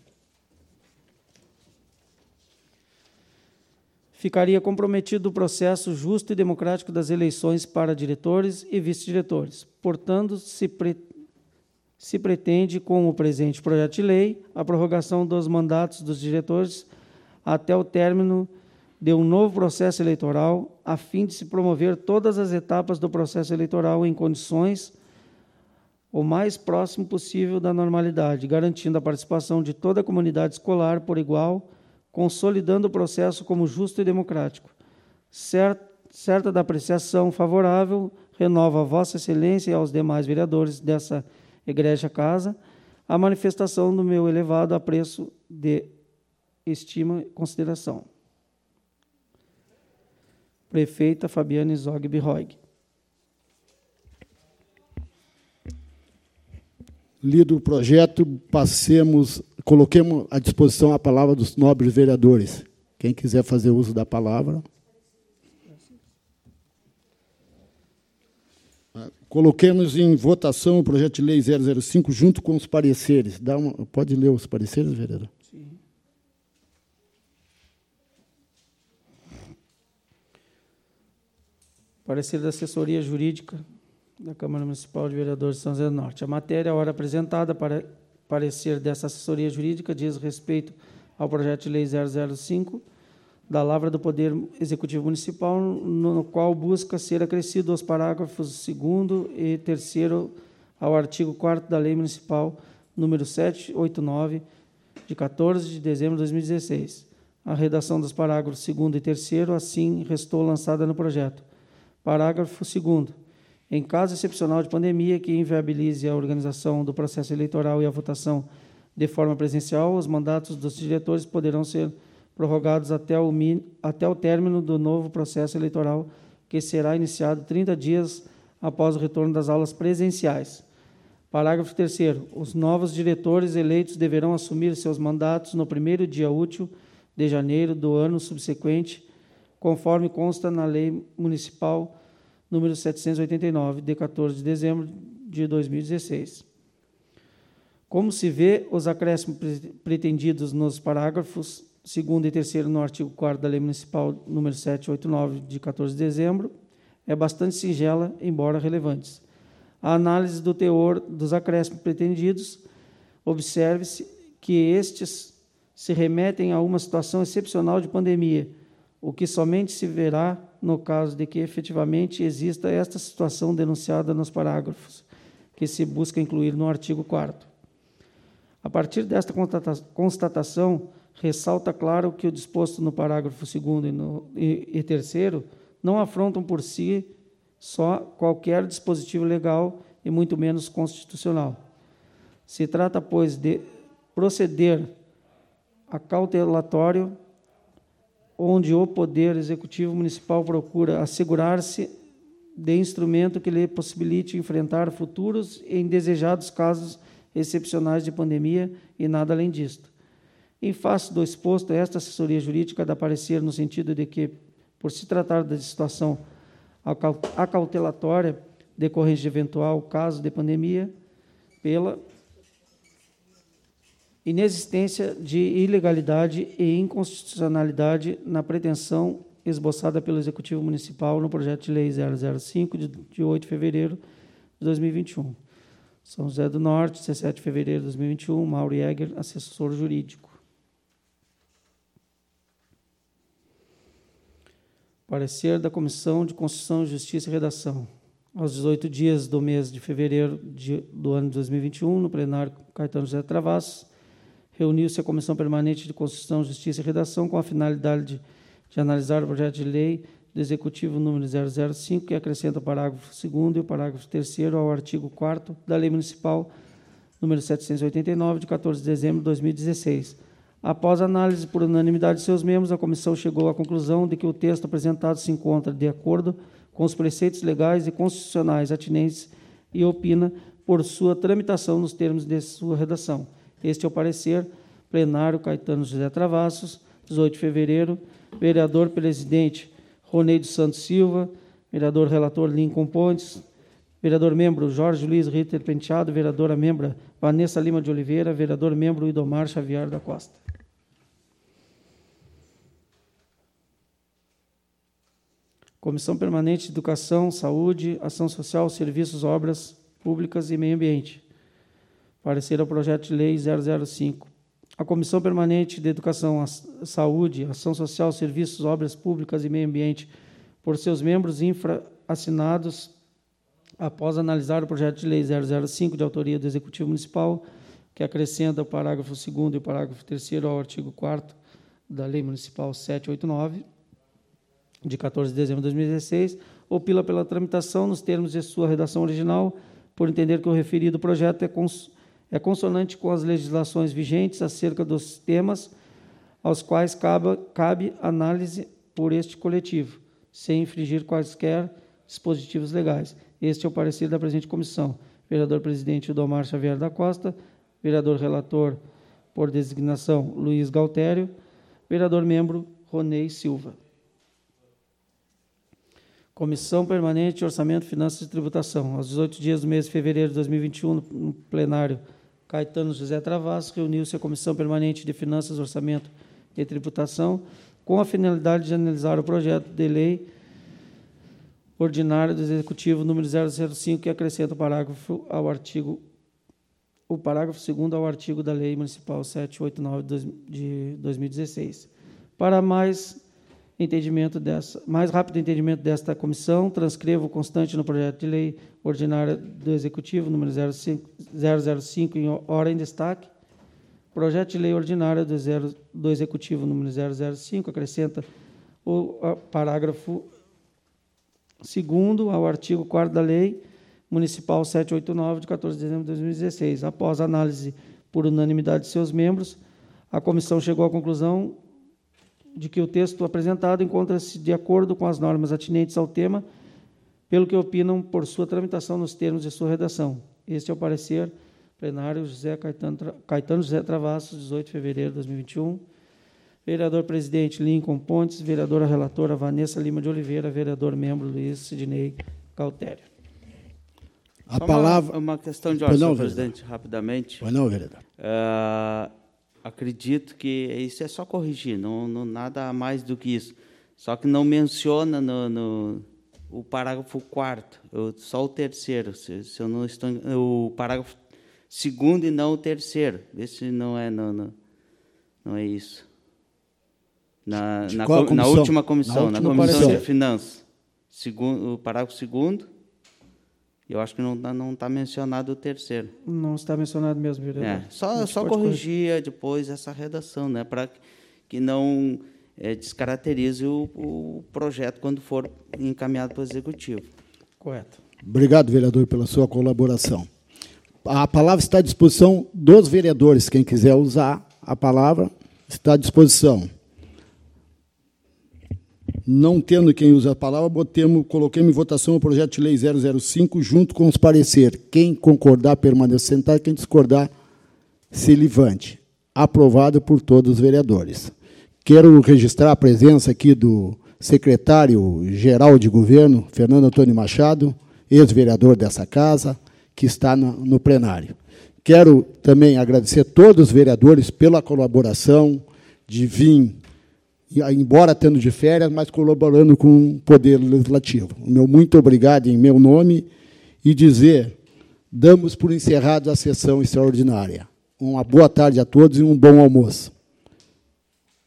ficaria comprometido o processo justo e democrático das eleições para diretores e vice-diretores. Portanto, se pretende, com o presente projeto de lei, a prorrogação dos mandatos dos diretores até o término de um novo processo eleitoral, a fim de se promover todas as etapas do processo eleitoral em condições o mais próximo possível da normalidade, garantindo a participação de toda a comunidade escolar por igual, consolidando o processo como justo e democrático. Certa da apreciação favorável, renovo a Vossa Excelência e aos demais vereadores dessa egrégia casa a manifestação do meu elevado apreço de estima e consideração. Prefeita Fabiane Zog Birroig. Lido o projeto, coloquemos à disposição a palavra dos nobres vereadores. Quem quiser fazer uso da palavra. Coloquemos em votação o projeto de lei 005 junto com os pareceres. Pode ler os pareceres, vereador? Sim. Parecer da assessoria jurídica da Câmara Municipal de Vereadores de São José do Norte. A matéria, a hora apresentada para parecer dessa assessoria jurídica, diz respeito ao projeto de lei 005, da Lavra do Poder Executivo Municipal, no qual busca ser acrescido aos parágrafos 2º e 3º ao artigo 4º da Lei Municipal número 789, de 14 de dezembro de 2016. A redação dos parágrafos 2º e 3º, assim, restou lançada no projeto. Parágrafo 2º. Em caso excepcional de pandemia que inviabilize a organização do processo eleitoral e a votação de forma presencial, os mandatos dos diretores poderão ser prorrogados até o término do novo processo eleitoral, que será iniciado 30 dias após o retorno das aulas presenciais. Parágrafo 3º. Os novos diretores eleitos deverão assumir seus mandatos no primeiro dia útil de janeiro do ano subsequente, conforme consta na Lei Municipal número 789, de 14 de dezembro de 2016. Como se vê, os acréscimos pretendidos nos parágrafos 2º e 3º no artigo 4º da Lei Municipal número 789, de 14 de dezembro, é bastante singela, embora relevantes. A análise do teor dos acréscimos pretendidos, observe-se que estes se remetem a uma situação excepcional de pandemia, o que somente se verá no caso de que efetivamente exista esta situação denunciada nos parágrafos, que se busca incluir no artigo 4º. A partir desta constatação, ressalta claro que o disposto no parágrafo 2º e 3º não afrontam por si só qualquer dispositivo legal e muito menos constitucional. Se trata, pois, de proceder acautelatório, onde o Poder Executivo Municipal procura assegurar-se de instrumento que lhe possibilite enfrentar futuros e indesejados casos excepcionais de pandemia e nada além disto. Em face do exposto, esta assessoria jurídica dá parecer no sentido de que, por se tratar de situação acautelatória decorrente de eventual caso de pandemia, pela inexistência de ilegalidade e inconstitucionalidade na pretensão esboçada pelo Executivo Municipal no projeto de lei 005, de 8 de fevereiro de 2021. São José do Norte, 17 de fevereiro de 2021, Mauro Jäger, assessor jurídico. Parecer da Comissão de Constituição, Justiça e Redação. Aos 18 dias do mês de fevereiro do ano de 2021, no plenário Caetano José Travassos, reuniu-se a Comissão Permanente de Constituição, Justiça e Redação com a finalidade de analisar o projeto de lei do Executivo número 005, que acrescenta o parágrafo 2º e o parágrafo 3º ao artigo 4º da Lei Municipal número 789, de 14 de dezembro de 2016. Após análise por unanimidade de seus membros, a comissão chegou à conclusão de que o texto apresentado se encontra de acordo com os preceitos legais e constitucionais atinentes e opina por sua tramitação nos termos de sua redação. Este é o parecer plenário Caetano José Travassos, 18 de fevereiro, vereador presidente Ronei dos Santos Silva, vereador relator Lincoln Pontes, vereador membro Jorge Luiz Ritter Penteado, vereadora membra Vanessa Lima de Oliveira, vereador membro Idomar Xavier da Costa. Comissão Permanente de Educação, Saúde, Ação Social, Serviços, Obras Públicas e Meio Ambiente. Parecer ao projeto de lei 005. A Comissão Permanente de Educação, Saúde, Ação Social, Serviços, Obras Públicas e Meio Ambiente, por seus membros assinados, após analisar o projeto de lei 005, de autoria do Executivo Municipal, que acrescenta o parágrafo 2º e o parágrafo 3º ao artigo 4º da Lei Municipal 789, de 14 de dezembro de 2016, opila pela tramitação nos termos de sua redação original, por entender que o referido projeto é consonante com as legislações vigentes acerca dos temas aos quais cabe análise por este coletivo, sem infringir quaisquer dispositivos legais. Este é o parecer da presente comissão. Vereador presidente Idomar Xavier da Costa, vereador relator por designação Luiz Galtério, vereador membro Ronei Silva. Comissão Permanente de Orçamento, Finanças e Tributação. Aos 18 dias do mês de fevereiro de 2021, no plenário Caetano José Travassos, reuniu-se a Comissão Permanente de Finanças, Orçamento e Tributação, com a finalidade de analisar o projeto de lei ordinário do Executivo número 005, que acrescenta o parágrafo 2º ao artigo da Lei Municipal 789 de 2016. Para mais rápido entendimento desta comissão, transcrevo o constante no projeto de lei ordinária do Executivo número 005 em hora em destaque. Projeto de lei ordinária do Executivo número 005 acrescenta o parágrafo 2º ao artigo 4º da Lei Municipal 789, de 14 de dezembro de 2016. Após análise por unanimidade de seus membros, a comissão chegou à conclusão de que o texto apresentado encontra-se de acordo com as normas atinentes ao tema, pelo que opinam por sua tramitação nos termos de sua redação. Este é o parecer plenário Caetano José Travassos, 18 de fevereiro de 2021, Vereador presidente Lincoln Pontes, vereadora relatora Vanessa Lima de Oliveira, vereador membro Luiz Sidney Cautério. A palavra... Uma questão de ordem, senhor presidente, rapidamente. Pois não, vereador. Acredito que isso é só corrigir, não nada mais do que isso. Só que não menciona o parágrafo 4º, só o terceiro, se eu não estou, o parágrafo 2º e não o terceiro. Vê se não é isso. Na última comissão, na comissão de finanças, o parágrafo 2º, eu acho que não está mencionado o terceiro. Não está mencionado mesmo, vereador. Só corrigir depois essa redação, né, para que não descaracterize o projeto quando for encaminhado para o Executivo. Correto. Obrigado, vereador, pela sua colaboração. A palavra está à disposição dos vereadores. Quem quiser usar a palavra, está à disposição. Não tendo quem usa a palavra, coloquemos em votação o projeto de lei 005, junto com os pareceres. Quem concordar, permaneça sentado. Quem discordar, se levante. Aprovado por todos os vereadores. Quero registrar a presença aqui do secretário-geral de governo, Fernando Antônio Machado, ex-vereador dessa casa, que está no plenário. Quero também agradecer a todos os vereadores pela colaboração de vir, embora tendo de férias, mas colaborando com o Poder Legislativo. O meu muito obrigado em meu nome e dizer, damos por encerrado a sessão extraordinária. Uma boa tarde a todos e um bom almoço.